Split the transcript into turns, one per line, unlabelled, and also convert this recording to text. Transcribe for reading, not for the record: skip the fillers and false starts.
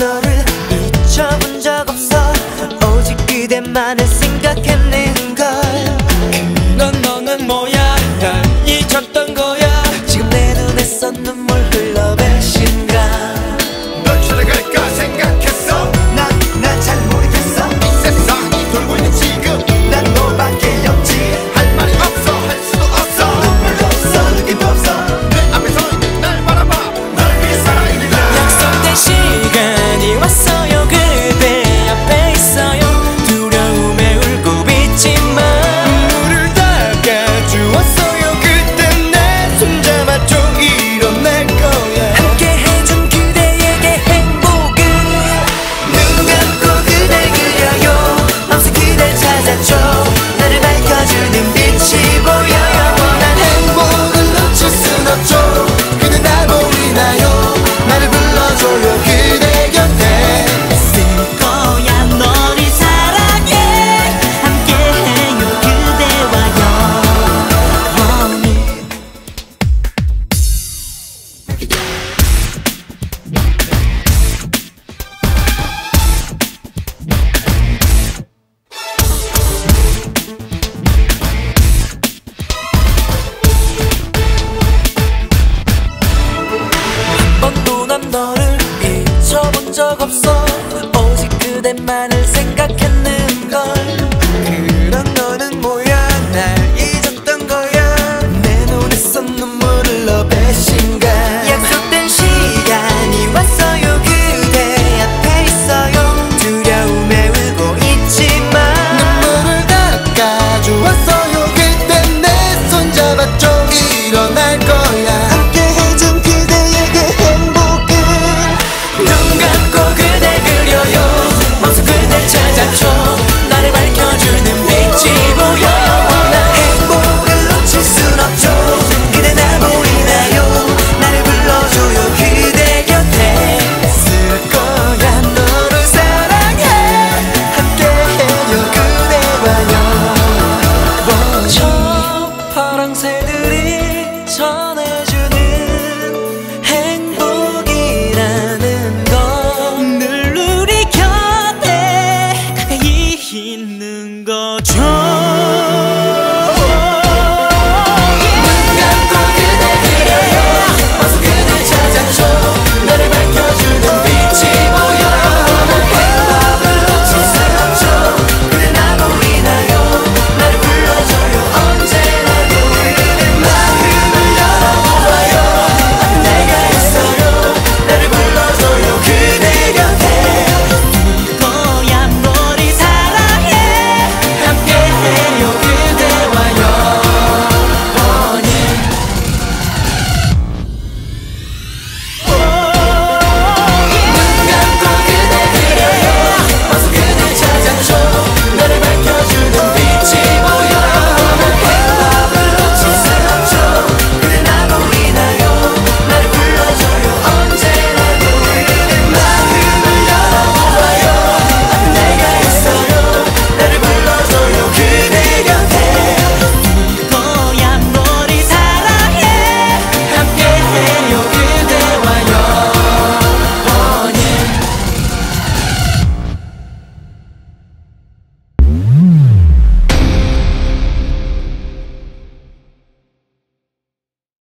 너를 잊혀본 적 없어. 오직 그대만을 생각했는걸.
넌 너는 뭐야, 날 잊었던 거야.
지금 내 눈에서 눈물 흘러 배신감.
널 찾아갈까 생각했어. 난 잘 모르겠어. 이 세상이 돌고 있는 지금 난 너밖에 없지. 할 말이 없어, 할 수도 없어. 눈물도 없어, 느낌도 없어. 내 앞에 서 있는 날 바라봐. 널 위해 살아있는
약속된 시간이 왔어요. 그대 앞에 있어요. 두려움에 울고 있지만 눈물을 닦아주었어요. 그땐 내 손잡아줘. 이뤄낼 거야.
함께 해준 그대에게 행복은 눈 감고 그댈 그려요. 밤새 그댈 찾아줘. 나를 밝혀주는 빛이 보여. 영원한
행복을 놓칠 순 없죠. 그대 날 보이나요? 나를 불러줘요. 그대 곁에
있을 거야. 너를 사랑해. 함께해요 그대와 영원히. 한 번도 난 너를 잊혀본 적 없어. 오직 그대만을